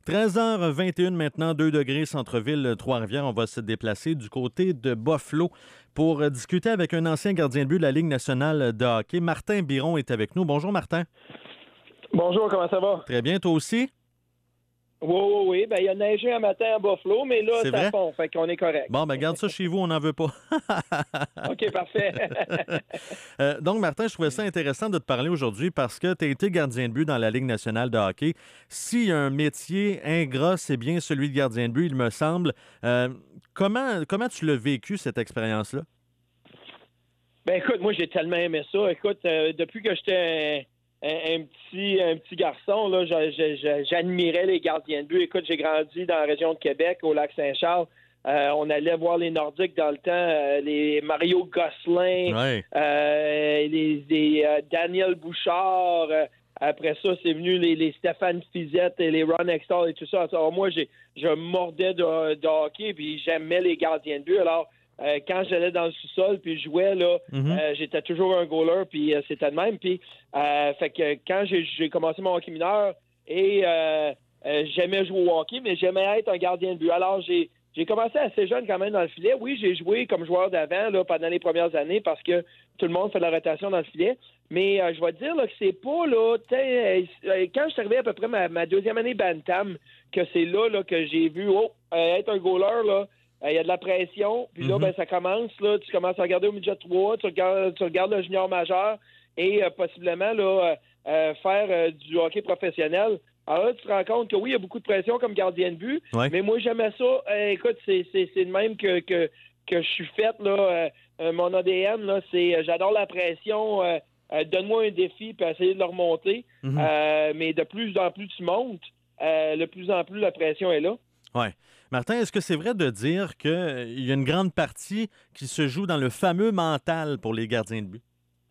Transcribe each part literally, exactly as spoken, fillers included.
treize heures vingt et une maintenant, deux degrés, centre-ville Trois-Rivières. On va se déplacer du côté de Buffalo pour discuter avec un ancien gardien de but de la Ligue nationale de hockey. Martin Biron est avec nous. Bonjour, Martin. Bonjour, comment ça va? Très bien, toi aussi? Oui, oui, oui. Ben, il y a neigé un matin à Buffalo, mais là, C'est ça vrai? fond, fait qu'on est correct. Bon, ben garde ça chez vous, on n'en veut pas. OK, parfait. euh, donc, Martin, je trouvais ça intéressant de te parler aujourd'hui parce que tu as été gardien de but dans la Ligue nationale de hockey. S'il y a un métier ingrat, c'est bien celui de gardien de but, il me semble. Euh, comment, comment tu l'as vécu, cette expérience-là? Ben, écoute, moi, j'ai tellement aimé ça. Écoute, euh, depuis que j'étais un, un, un petit un petit garçon, là, je- je- je- j'admirais les gardiens de but. Écoute, j'ai grandi dans la région de Québec, au lac Saint-Charles. Euh, on allait voir les Nordiques dans le temps, euh, les Mario Gosselin, Ouais. euh, les, les, euh, Daniel Bouchard. euh, après ça, c'est venu les, les Stéphane Fizette et les Ron Extall et tout ça. Alors, moi, j'ai, je mordais de, de hockey, puis j'aimais les gardiens de but. Alors, euh, quand j'allais dans le sous-sol puis je jouais, là, Mhm. euh, j'étais toujours un goaler, puis euh, c'était de même. Puis, euh, fait que quand j'ai, j'ai commencé mon hockey mineur, et euh, euh, j'aimais jouer au hockey, mais j'aimais être un gardien de but. Alors, j'ai j'ai commencé assez jeune quand même dans le filet. Oui, j'ai joué comme joueur d'avant là, pendant les premières années parce que tout le monde fait de la rotation dans le filet. Mais euh, je vais te dire là, que c'est pas là. t'sais, euh, Quand je suis arrivé à peu près ma, ma deuxième année Bantam, que c'est là, là que j'ai vu oh, euh, être un goaler, là, il y a de la pression. Puis là, Mhm. ben, ça commence. Là, tu commences à regarder au midget trois, tu regardes, tu regardes le junior majeur et euh, possiblement là, euh, euh, faire euh, du hockey professionnel. Alors là, tu te rends compte que oui, il y a beaucoup de pression comme gardien de but, Ouais. mais moi, j'aimais ça. Euh, écoute, c'est, c'est, c'est le même que, que, que je suis faite, là. Euh, euh, mon A D N, là, c'est euh, j'adore la pression. Euh, euh, donne-moi un défi puis essayer de le remonter. Mhm. Euh, mais de plus en plus tu montes, euh, de plus en plus la pression est là. Oui. Martin, est-ce que c'est vrai de dire qu'il y a une grande partie qui se joue dans le fameux mental pour les gardiens de but?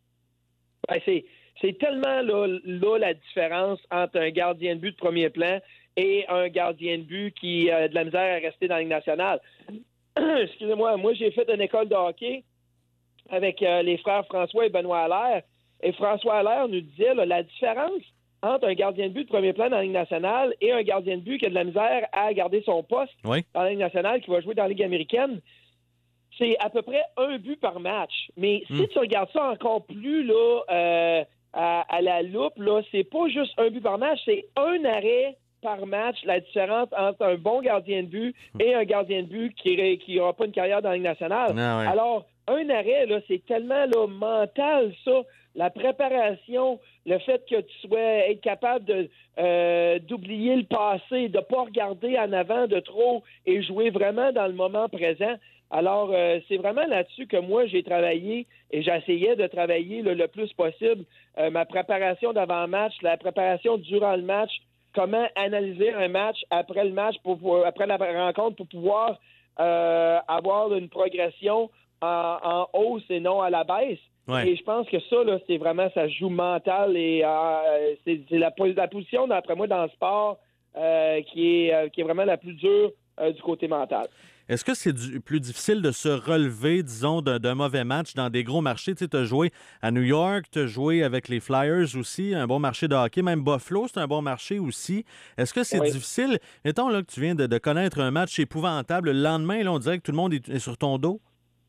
Ben, c'est, c'est tellement là, là la différence entre un gardien de but de premier plan et un gardien de but qui a de la misère à rester dans la Ligue nationale. Excusez-moi, moi j'ai fait une école de hockey avec euh, les frères François et Benoît Allaire. Et François Allaire nous disait là, la différence entre un gardien de but de premier plan dans la Ligue nationale et un gardien de but qui a de la misère à garder son poste Oui. dans la Ligue nationale, qui va jouer dans la Ligue américaine, c'est à peu près un but par match. Mais si Mm. tu regardes ça encore plus là, euh, à, à la loupe, là, c'est pas juste un but par match, c'est un arrêt par match, la différence entre un bon gardien de but et un gardien de but qui n'aura pas une carrière dans la Ligue nationale. Ah ouais. Alors, un arrêt, là, c'est tellement là, mental, ça. La préparation, le fait que tu sois être capable de euh, d'oublier le passé, de pas regarder en avant de trop et jouer vraiment dans le moment présent. Alors, euh, c'est vraiment là-dessus que moi, j'ai travaillé et j'essayais de travailler là, le plus possible. Euh, ma préparation d'avant-match, la préparation durant le match, comment analyser un match après le match, pour, pour- après la rencontre, pour pouvoir euh, avoir une progression en, en hausse et non à la baisse. Ouais. Et je pense que ça, là, c'est vraiment, ça joue mental et euh, c'est, c'est la, la position, d'après moi, dans le sport euh, qui, est, euh, qui est vraiment la plus dure euh, du côté mental. Est-ce que c'est du- plus difficile de se relever, disons, d'un, d'un mauvais match dans des gros marchés? Tu sais, tu as joué à New York, tu as joué avec les Flyers aussi, un bon marché de hockey. Même Buffalo, c'est un bon marché aussi. Est-ce que c'est Oui. difficile? Mettons là, que tu viens de, de connaître un match épouvantable. Le lendemain, là, on dirait que tout le monde est, est sur ton dos.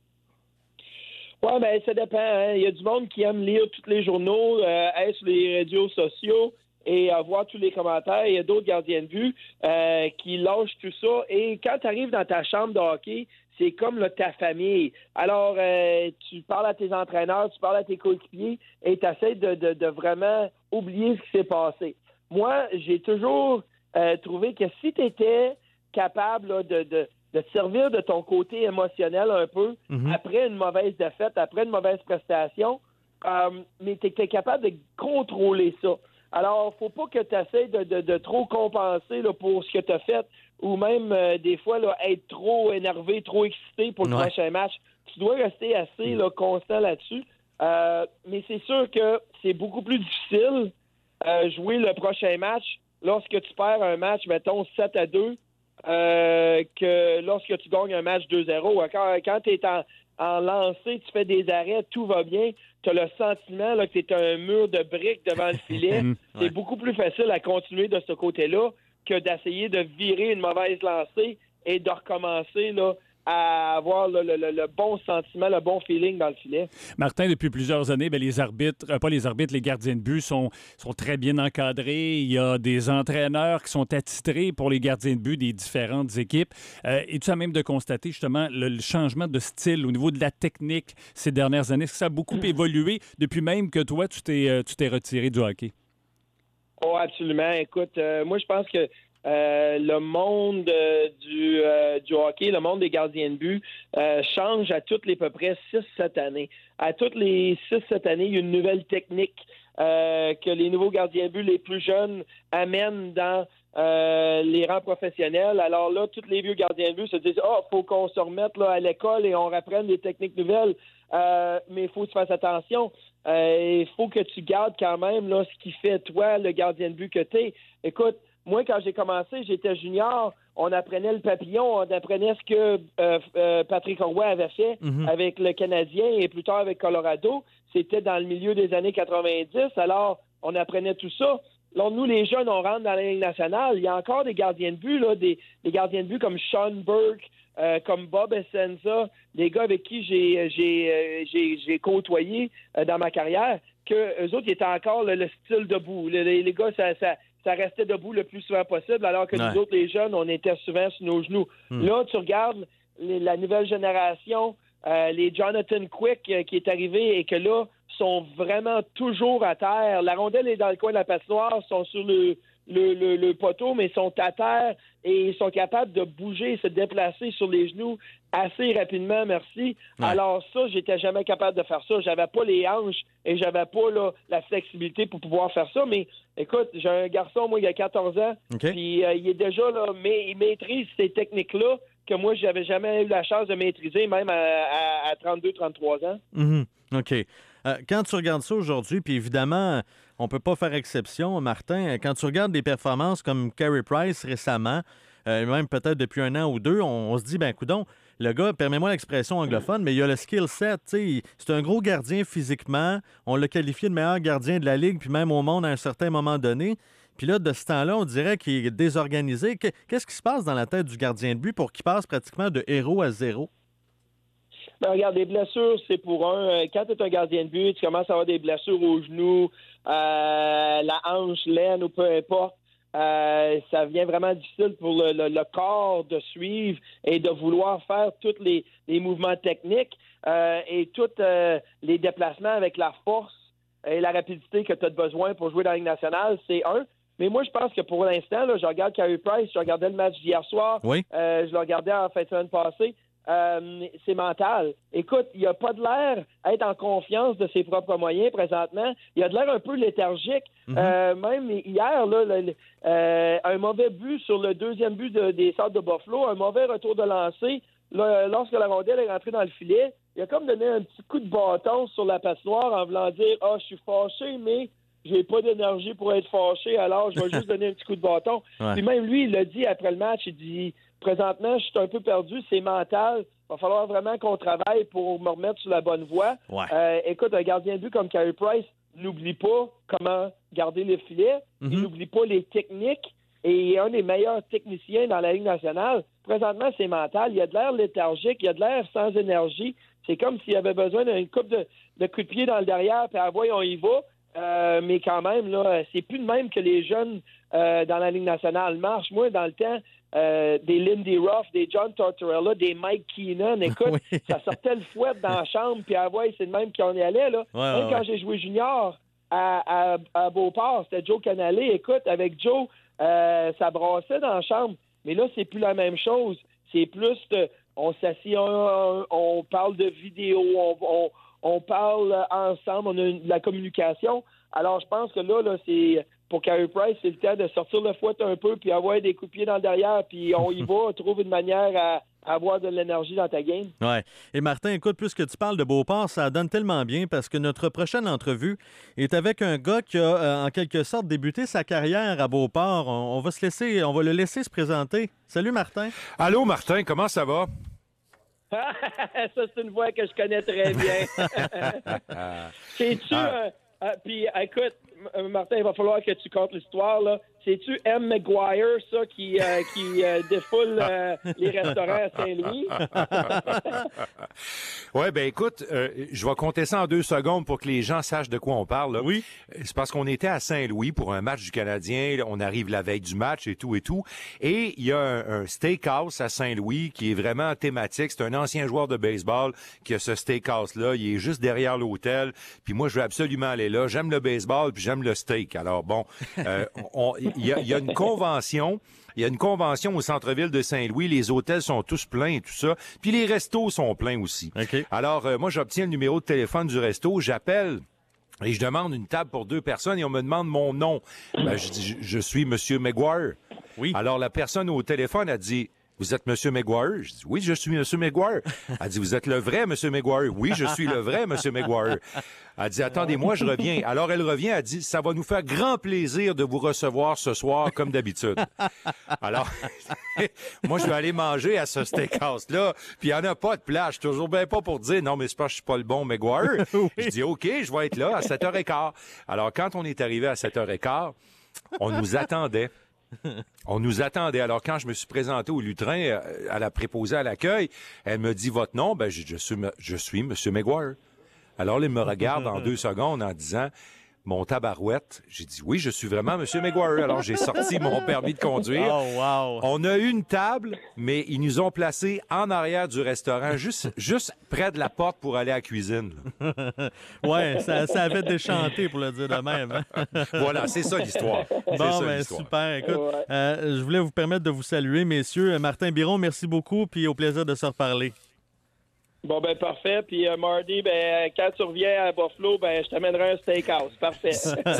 Oui, ben ça dépend. Hein. Il y a du monde qui aime lire tous les journaux, euh, être sur les réseaux sociaux et euh, voir tous les commentaires. Il y a d'autres gardiens de but euh, qui lâchent tout ça. Et quand tu arrives dans ta chambre de hockey, c'est comme là, ta famille. Alors, euh, tu parles à tes entraîneurs, tu parles à tes coéquipiers et tu essaies de, de, de vraiment oublier ce qui s'est passé. Moi, j'ai toujours euh, trouvé que si tu étais capable là, de... de de te servir de ton côté émotionnel un peu Mhm. après une mauvaise défaite, après une mauvaise prestation, euh, mais tu es capable de contrôler ça. Alors, faut pas que tu essaies de, de, de trop compenser là, pour ce que tu as fait ou même euh, des fois là, être trop énervé, trop excité pour le Ouais. prochain match. Tu dois rester assez là, constant là-dessus. Euh, mais c'est sûr que c'est beaucoup plus difficile euh, jouer le prochain match lorsque tu perds un match, mettons, sept à deux, euh, que lorsque tu gagnes un match deux zéro. Quand, quand tu es en, en lancée, tu fais des arrêts, tout va bien, tu as le sentiment là, que tu es un mur de briques devant le filet. Ouais. C'est beaucoup plus facile à continuer de ce côté-là que d'essayer de virer une mauvaise lancée et de recommencer là, à avoir le, le, le bon sentiment, le bon feeling dans le filet. Martin, depuis plusieurs années, bien, les arbitres, euh, pas les arbitres, les gardiens de but sont, sont très bien encadrés. Il y a des entraîneurs qui sont attitrés pour les gardiens de but des différentes équipes. Euh, Es-tu à même de constater justement le, le changement de style au niveau de la technique ces dernières années? Est-ce que ça a beaucoup mmh. évolué depuis même que toi, tu t'es, euh, tu t'es retiré du hockey? Oh, absolument. Écoute, euh, moi, je pense que Euh, le monde euh, du, euh, du hockey, le monde des gardiens de but euh, change à toutes les peu près six sept années. À toutes les six sept années, il y a une nouvelle technique euh, que les nouveaux gardiens de but les plus jeunes amènent dans euh, les rangs professionnels. Alors là, tous les vieux gardiens de but se disent « Ah, oh, il faut qu'on se remette là, à l'école et on reprenne des techniques nouvelles. Euh, » Mais il faut que tu fasses attention. Il euh, faut que tu gardes quand même là, ce qui fait toi, le gardien de but que tu es. Écoute, moi, quand j'ai commencé, j'étais junior, on apprenait le papillon, on apprenait ce que euh, euh, Patrick Roy avait fait mm-hmm. avec le Canadien et plus tard avec Colorado. C'était dans le milieu des années quatre-vingt-dix, alors on apprenait tout ça. Là, nous, les jeunes, on rentre dans la Ligue nationale. Il y a encore des gardiens de but, là, des, des gardiens de but comme Sean Burke, euh, comme Bob Essenza, des gars avec qui j'ai, j'ai, euh, j'ai, j'ai côtoyé euh, dans ma carrière, que eux autres, ils étaient encore là, le style debout. Les, les, les gars, ça... ça ça restait debout le plus souvent possible, alors que ouais. nous autres, les jeunes, on était souvent sur nos genoux. Mm. Là, tu regardes les, la nouvelle génération, euh, les Jonathan Quick euh, qui est arrivé et que là, sont vraiment toujours à terre. La rondelle est dans le coin de la patinoire, sont sur le, le, le, le poteau, mais sont à terre et ils sont capables de bouger, se déplacer sur les genoux assez rapidement, merci. Ouais. Alors ça, j'étais jamais capable de faire ça. J'avais pas les hanches et j'avais pas là, la flexibilité pour pouvoir faire ça. Mais écoute, j'ai un garçon, moi, il a quatorze ans, okay. puis euh, il est déjà là, mais il maîtrise ces techniques-là que moi, j'avais jamais eu la chance de maîtriser, même à, à, à trente-deux trente-trois ans. Mm-hmm. OK. Euh, quand tu regardes ça aujourd'hui, puis évidemment, on ne peut pas faire exception, Martin, quand tu regardes des performances comme Carey Price récemment, euh, même peut-être depuis un an ou deux, on, on se dit, ben coudonc, le gars, permets-moi l'expression anglophone, mais il a le skill set, tu sais, c'est un gros gardien physiquement, on l'a qualifié de meilleur gardien de la Ligue, puis même au monde à un certain moment donné. Puis là, de ce temps-là, on dirait qu'il est désorganisé. Qu'est-ce qui se passe dans la tête du gardien de but pour qu'il passe pratiquement de héros à zéro? Ben, regarde, les blessures, c'est pour un. Quand tu es un gardien de but, tu commences à avoir des blessures aux genoux, euh, la hanche, l'aine ou peu importe. Euh, ça devient vraiment difficile pour le, le, le corps de suivre et de vouloir faire tous les, les mouvements techniques euh, et tous euh, les déplacements avec la force et la rapidité que tu as besoin pour jouer dans la Ligue nationale, c'est un. Mais moi, je pense que pour l'instant, là, je regarde Carey Price, je regardais le match d'hier soir, oui. euh, je le regardais en fin de semaine passée. Euh, c'est mental. Écoute, il a pas de l'air à être en confiance de ses propres moyens présentement. Il a de l'air un peu léthargique. Mm-hmm. Euh, même hier, là, le, le, euh, un mauvais but sur le deuxième but de, des Sables de Buffalo, un mauvais retour de lancer. Là, lorsque la rondelle est rentrée dans le filet, il a comme donné un petit coup de bâton sur la patinoire en voulant dire « Ah, je suis fâché, mais j'ai pas d'énergie pour être fâché, alors je vais juste donner un petit coup de bâton. » Ouais. Puis même lui, il l'a dit après le match, il dit « Présentement, je suis un peu perdu, c'est mental. Il va falloir vraiment qu'on travaille pour me remettre sur la bonne voie. Ouais. » euh, Écoute, un gardien de but comme Carey Price n'oublie pas comment garder le filet, mm-hmm. il n'oublie pas les techniques, et il est un des meilleurs techniciens dans la Ligue nationale. Présentement, c'est mental. Il a de l'air léthargique, il a de l'air sans énergie. C'est comme s'il avait besoin d'une coupe de, de coups de pied dans le derrière, puis ah, voyons, on y va. Euh, mais quand même, là, c'est plus de même que les jeunes euh, dans la Ligue nationale marchent. Moi, dans le temps, euh, des Lindy Ruff, des John Tortorella, des Mike Keenan, écoute, oui. ça sortait le fouet dans la chambre, puis ah, ouais, c'est le même qu'on y allait. Là. Ouais, même ouais, quand ouais. j'ai joué junior à, à, à Beauport, c'était Joe Canale. Écoute, avec Joe, euh, ça brassait dans la chambre. Mais là, c'est plus la même chose. C'est plus, de, on s'assied, on, on parle de vidéo, on, on, on parle ensemble, on a une, de la communication. Alors, je pense que là, là c'est pour Carey Price, c'est le temps de sortir le fouet un peu, puis avoir des coups de pied dans le derrière, puis on y va, on trouve une manière à, à avoir de l'énergie dans ta game. Ouais. Et Martin, écoute, puisque tu parles de Beauport, ça donne tellement bien parce que notre prochaine entrevue est avec un gars qui a, euh, en quelque sorte, débuté sa carrière à Beauport. On, on va se laisser, on va le laisser se présenter. Salut, Martin. Allô, Martin, comment ça va? Ça, c'est une voix que je connais très bien. C'est-tu... Ah. Euh, euh, puis, écoute, euh, Martin, il va falloir que tu comptes l'histoire, là. C'est-tu M. Maguire, ça, qui, euh, qui euh, défoule euh, les restaurants à Saint-Louis? Oui, ben écoute, euh, je vais compter ça en deux secondes pour que les gens sachent de quoi on parle. Là. Oui. C'est parce qu'on était à Saint-Louis pour un match du Canadien. On arrive la veille du match et tout et tout. Et il y a un, un steakhouse à Saint-Louis qui est vraiment thématique. C'est un ancien joueur de baseball qui a ce steakhouse-là. Il est juste derrière l'hôtel. Puis moi, je veux absolument aller là. J'aime le baseball puis j'aime le steak. Alors bon, euh, on... Il y, a, il y a une convention, il y a une convention au centre-ville de Saint-Louis. Les hôtels sont tous pleins et tout ça. Puis les restos sont pleins aussi. Okay. Alors, euh, moi, j'obtiens le numéro de téléphone du resto. J'appelle et je demande une table pour deux personnes et on me demande mon nom. Ben, je dis, je, je suis Monsieur Maguire. Oui. Alors, la personne au téléphone a dit... Vous êtes Monsieur Maguire? Je dis, oui, je suis Monsieur Maguire. Elle dit, vous êtes le vrai Monsieur Maguire? Oui, je suis le vrai Monsieur Maguire. Elle dit, attendez-moi, je reviens. Alors, elle revient, elle dit, ça va nous faire grand plaisir de vous recevoir ce soir, comme d'habitude. Alors, moi, je vais aller manger à ce steakhouse-là, puis il n'y en a pas de place. Je suis toujours bien pas pour dire, non, mais c'est pas, je suis pas le bon Maguire. Oui. Je dis, OK, je vais être là à sept heures quinze. Alors, quand on est arrivé à sept heures quinze, on nous attendait. On nous attendait. Alors, quand je me suis présenté au lutrin, à la préposée à l'accueil, elle me dit votre nom. Ben, je, je suis, je suis M. Maguire. Alors, là, il me regarde en deux secondes en disant mon tabarouette. J'ai dit oui, je suis vraiment M. Maguire. Alors, j'ai sorti mon permis de conduire. Oh, wow. On a eu une table, mais ils nous ont placés en arrière du restaurant, juste, juste près de la porte pour aller à la cuisine. Ouais, ça, ça avait déchanté, pour le dire de même. Hein? Voilà, c'est ça l'histoire. C'est Bon, ça, ben l'histoire. super. Écoute, Ouais. euh, je voulais vous permettre de vous saluer, messieurs. Martin Biron, merci beaucoup, puis au plaisir de se reparler. Bon, ben parfait. Puis euh, mardi, ben quand tu reviens à Buffalo, ben je t'amènerai un steakhouse. Parfait.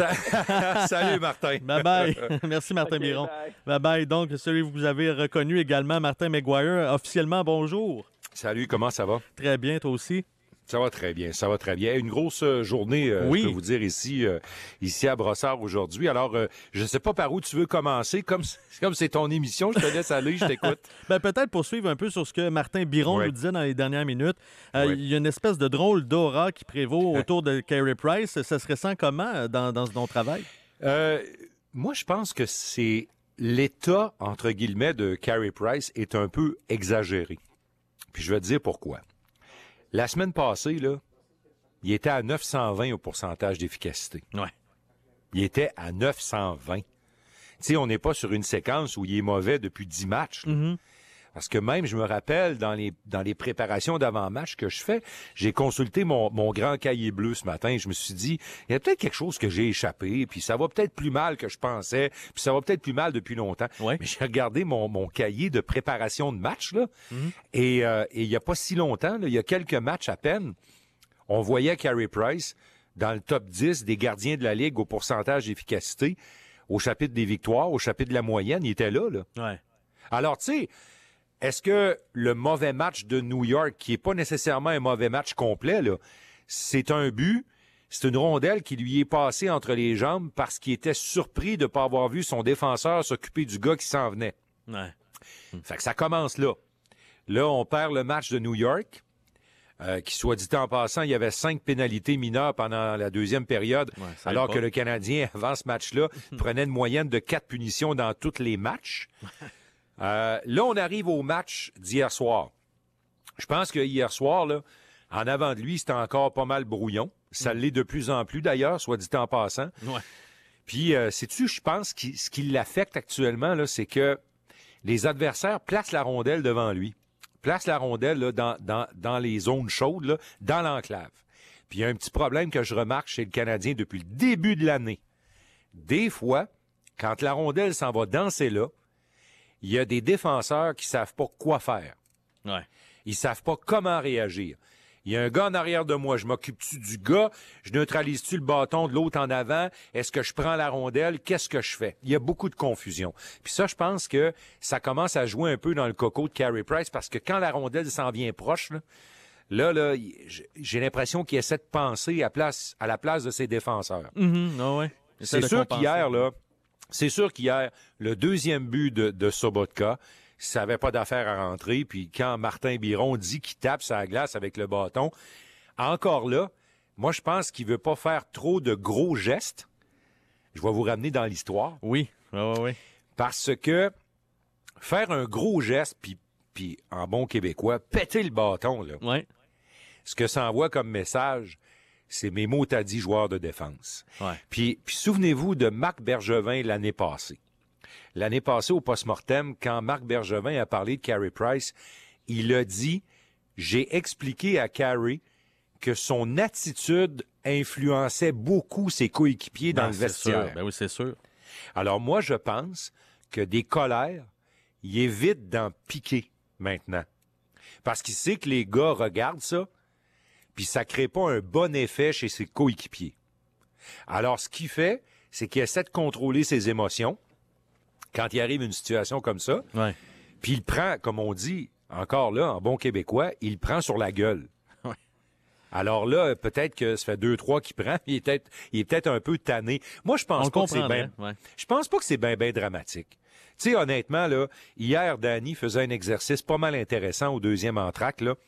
Salut, Martin. Bye-bye. Merci, Martin Ok, Biron. bye. Bye-bye. Donc, celui que vous avez reconnu également, Martin Maguire. Officiellement, bonjour. Salut, comment ça va? Très bien, toi aussi. Ça va très bien, ça va très bien. Une grosse euh, journée, euh, Oui. je peux vous dire, ici euh, ici à Brossard aujourd'hui. Alors, euh, je ne sais pas par où tu veux commencer. Comme, comme c'est ton émission, je te laisse aller, je t'écoute. Ben, peut-être poursuivre un peu sur ce que Martin Biron Ouais. nous disait dans les dernières minutes. Euh, Ouais. Il y a une espèce de drôle d'aura qui prévaut autour de Carey Price. Ça se ressent comment dans, dans ton travail? Euh, moi, je pense que c'est l'état, entre guillemets, de Carey Price est un peu exagéré. Puis je vais te dire pourquoi. La semaine passée, là, il était à neuf cent vingt au pourcentage d'efficacité. Ouais. Il était à neuf cent vingt. Tu sais, on n'est pas sur une séquence où il est mauvais depuis dix matchs. là. Mm-hmm. Parce que même, je me rappelle, dans les, dans les préparations d'avant-match que je fais, j'ai consulté mon, mon grand cahier bleu ce matin et je me suis dit, il y a peut-être quelque chose que j'ai échappé, puis ça va peut-être plus mal que je pensais, puis ça va peut-être plus mal depuis longtemps. Ouais. Mais j'ai regardé mon, mon cahier de préparation de match, là, Mhm. et euh, et il n'y a pas si longtemps, là, il y a quelques matchs à peine, on voyait Carey Price dans le top dix des gardiens de la Ligue au pourcentage d'efficacité, au chapitre des victoires, au chapitre de la moyenne, il était là, là. Ouais. Alors, tu sais, est-ce que le mauvais match de New York, qui est pas nécessairement un mauvais match complet, là, c'est un but, c'est une rondelle qui lui est passée entre les jambes parce qu'il était surpris de ne pas avoir vu son défenseur s'occuper du gars qui s'en venait. Ouais. Fait que ça commence là. Là, on perd le match de New York, euh, qui, soit dit en passant, il y avait cinq pénalités mineures pendant la deuxième période, Ouais, ça alors aide que pas. le Canadien, avant ce match-là, prenait une moyenne de quatre punitions dans tous les matchs. Euh, là, on arrive au match d'hier soir. Je pense que hier soir, là, en avant de lui, c'était encore pas mal brouillon. Ça l'est de plus en plus, d'ailleurs, soit dit en passant. Ouais. Puis, euh, sais-tu, je pense que ce qui l'affecte actuellement, là, c'est que les adversaires placent la rondelle devant lui. Placent la rondelle là, dans, dans, dans les zones chaudes, là, dans l'enclave. Puis, il y a un petit problème que je remarque chez le Canadien depuis le début de l'année. Des fois, quand la rondelle s'en va danser là, il y a des défenseurs qui savent pas quoi faire. Ouais. Ils savent pas comment réagir. Il y a un gars en arrière de moi, je m'occupe-tu du gars? Je neutralise-tu le bâton de l'autre en avant? Est-ce que je prends la rondelle? Qu'est-ce que je fais? Il y a beaucoup de confusion. Puis ça, je pense que ça commence à jouer un peu dans le coco de Carey Price parce que quand la rondelle s'en vient proche, là, là, là j'ai l'impression qu'il essaie de penser à, place, à la place de ses défenseurs. Mhm. Ah ouais. Essaie C'est de sûr compenser. qu'hier, là, c'est sûr qu'hier, le deuxième but de, de Sobotka, ça n'avait pas d'affaire à rentrer. Puis quand Martin Biron dit qu'il tape sa glace avec le bâton, encore là, moi, je pense qu'il veut pas faire trop de gros gestes. Je vais vous ramener dans l'histoire. Oui, oui, oui. oui. Parce que faire un gros geste, puis, puis en bon québécois, péter le bâton, là, Ouais. ce que ça envoie comme message, c'est mes mots t'as dit, joueur de défense. Ouais. Puis, puis souvenez-vous de Marc Bergevin l'année passée. L'année passée, au post-mortem, quand Marc Bergevin a parlé de Carey Price, il a dit « J'ai expliqué à Carey que son attitude influençait beaucoup ses coéquipiers dans Ben, le c'est vestiaire. sûr. Ben oui, c'est sûr. Alors moi, je pense que des colères, il évite d'en piquer maintenant. Parce qu'il sait que les gars regardent ça, puis ça crée pas un bon effet chez ses coéquipiers. Alors, ce qu'il fait, c'est qu'il essaie de contrôler ses émotions quand il arrive une situation comme ça, Ouais. puis il prend, comme on dit, encore là, en bon québécois, il prend sur la gueule. Ouais. Alors là, peut-être que ça fait deux, trois qu'il prend, il est peut-être, il est peut-être un peu tanné. Moi, je On pense le pas que c'est comprendrait. bien... Ouais. Je pense pas que c'est bien, bien dramatique. Tu sais, honnêtement, là, hier, Danny faisait un exercice pas mal intéressant au deuxième entracte, là.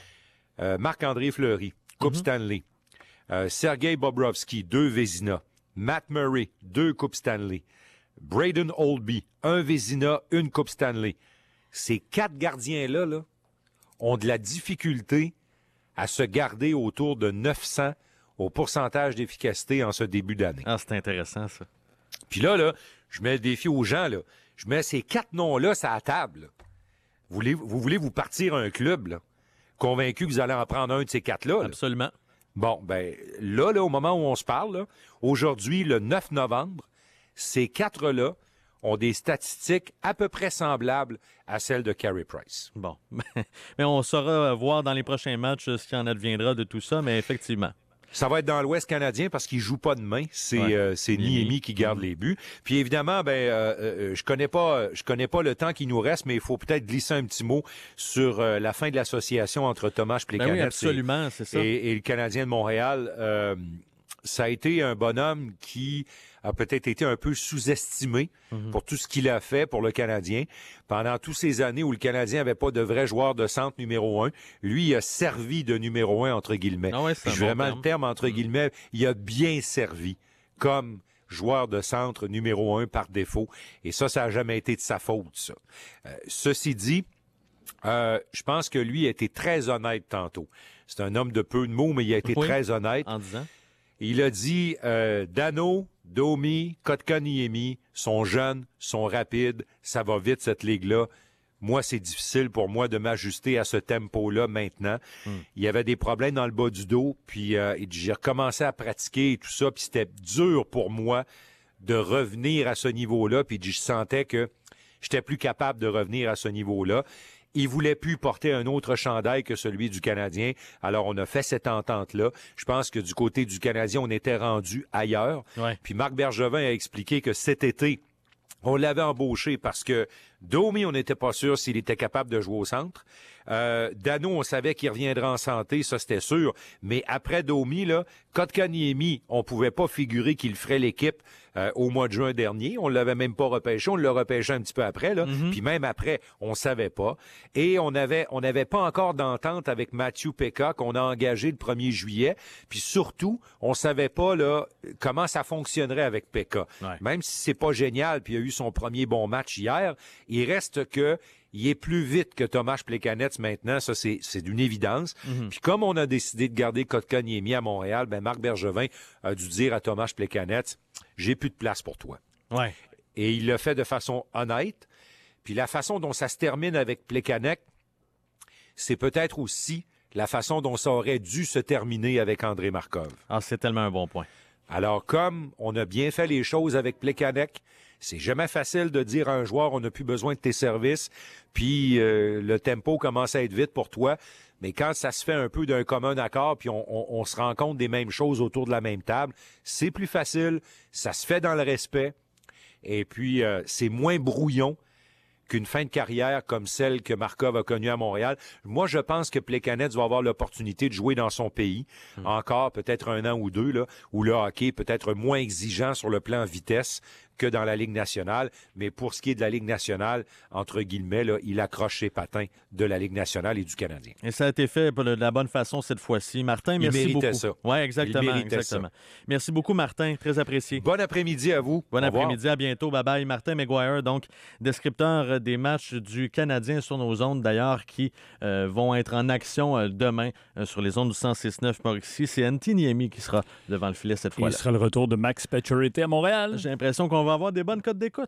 Euh, Marc-André Fleury, Coupe Mm-hmm. Stanley. Euh, Sergei Bobrovski, deux Vézina. Matt Murray, deux Coupes Stanley. Braden Holtby, un Vézina, une Coupe Stanley. Ces quatre gardiens-là, là, ont de la difficulté à se garder autour de neuf cents au pourcentage d'efficacité en ce début d'année. Ah, c'est intéressant, ça. Puis là, là, je mets le défi aux gens, là. Je mets ces quatre noms-là sur la table. Là. Vous voulez, vous voulez vous partir un club, là, convaincu que vous allez en prendre un de ces quatre-là? Là? Absolument. Bon, ben là, là, au moment où on se parle, là, aujourd'hui, le neuf novembre, ces quatre-là ont des statistiques à peu près semblables à celles de Carey Price. Bon. Mais on saura voir dans les prochains matchs ce qui en adviendra de tout ça, mais effectivement. Ça va être dans l'Ouest canadien parce qu'il joue pas demain. C'est Ouais. euh, c'est Niemi. Niemi qui garde les buts. Puis évidemment, ben euh, euh, je connais pas je connais pas le temps qui nous reste, mais il faut peut-être glisser un petit mot sur euh, la fin de l'association entre Tomáš Ben Plekanec oui, absolument, c'est ça. et, et le Canadien de Montréal. Euh, ça a été un bonhomme qui a peut-être été un peu sous-estimé Mhm. pour tout ce qu'il a fait pour le Canadien. Pendant toutes ces années où le Canadien n'avait pas de vrai joueur de centre numéro un, lui il a servi de numéro un, entre guillemets. Ah ouais, c'est Puis un je bon vraiment terme. le terme entre guillemets, il a bien servi comme joueur de centre numéro un par défaut. Et ça, ça n'a jamais été de sa faute, ça. Euh, ceci dit, euh, je pense que lui a été très honnête tantôt. C'est un homme de peu de mots, mais il a été Oui. très honnête. En disant. Il a dit euh, Dano, Domi, Kotkaniemi sont jeunes, sont rapides, ça va vite cette ligue-là. Moi, c'est difficile pour moi de m'ajuster à ce tempo-là maintenant. Mm. Il y avait des problèmes dans le bas du dos, puis euh, j'ai recommencé à pratiquer et tout ça, puis c'était dur pour moi de revenir à ce niveau-là, puis je sentais que j'étais plus capable de revenir à ce niveau-là. Il voulait plus porter un autre chandail que celui du Canadien. Alors, on a fait cette entente-là. Je pense que du côté du Canadien, on était rendu ailleurs. Ouais. Puis Marc Bergevin a expliqué que cet été, on l'avait embauché parce que Domi, on n'était pas sûr s'il était capable de jouer au centre. Euh, Dano, on savait qu'il reviendra en santé, ça c'était sûr. Mais après Domi, là, Kotkaniemi, on pouvait pas figurer qu'il ferait l'équipe euh, au mois de juin dernier. On l'avait même pas repêché, on l'a repêché un petit peu après, là. Mm-hmm. Puis même après, on savait pas. Et on avait, on n'avait pas encore d'entente avec Matthew Pekka qu'on a engagé le premier juillet. Puis surtout, on savait pas là comment ça fonctionnerait avec Pekka. Ouais. Même si c'est pas génial, puis il a eu son premier bon match hier, il reste que il est plus vite que Tomáš Plekanec maintenant, ça c'est, c'est d'une évidence. Mhm. Puis comme on a décidé de garder Kotkaniemi à Montréal, ben Marc Bergevin a dû dire à Tomáš Plekanec, j'ai plus de place pour toi. Ouais. Et il l'a fait de façon honnête. Puis la façon dont ça se termine avec Plekanec, c'est peut-être aussi la façon dont ça aurait dû se terminer avec André Markov. Ah, c'est tellement un bon point. Alors, comme on a bien fait les choses avec Plekanec, c'est jamais facile de dire à un joueur, on n'a plus besoin de tes services, puis euh, le tempo commence à être vite pour toi. Mais quand ça se fait un peu d'un commun accord, puis on, on, on se rend compte des mêmes choses autour de la même table, c'est plus facile, ça se fait dans le respect, et puis euh, c'est moins brouillon qu'une fin de carrière comme celle que Markov a connue à Montréal. Moi, je pense que Plekanec va avoir l'opportunité de jouer dans son pays, mmh. encore peut-être un an ou deux, là, où le hockey peut être moins exigeant sur le plan vitesse que dans la Ligue nationale. Mais pour ce qui est de la Ligue nationale, entre guillemets, là, il accroche ses patins de la Ligue nationale et du Canadien. Et ça a été fait de la bonne façon cette fois-ci. Martin, merci il méritait beaucoup. ça. Oui, exactement. Il méritait exactement. ça. Merci beaucoup, Martin. Très apprécié. Bon après-midi à vous. Bon Au revoir. après-midi, à bientôt. Bye-bye. Martin McGuire, donc descripteur des matchs du Canadien sur nos ondes, d'ailleurs, qui euh, vont être en action euh, demain euh, sur les ondes du cent six neuf Mauricie. C'est Antti Niemi qui sera devant le filet cette Et fois-là. ce sera le retour de Max Pacioretty à Montréal. J'ai l'impression qu'on va avoir des bonnes cotes d'écoute.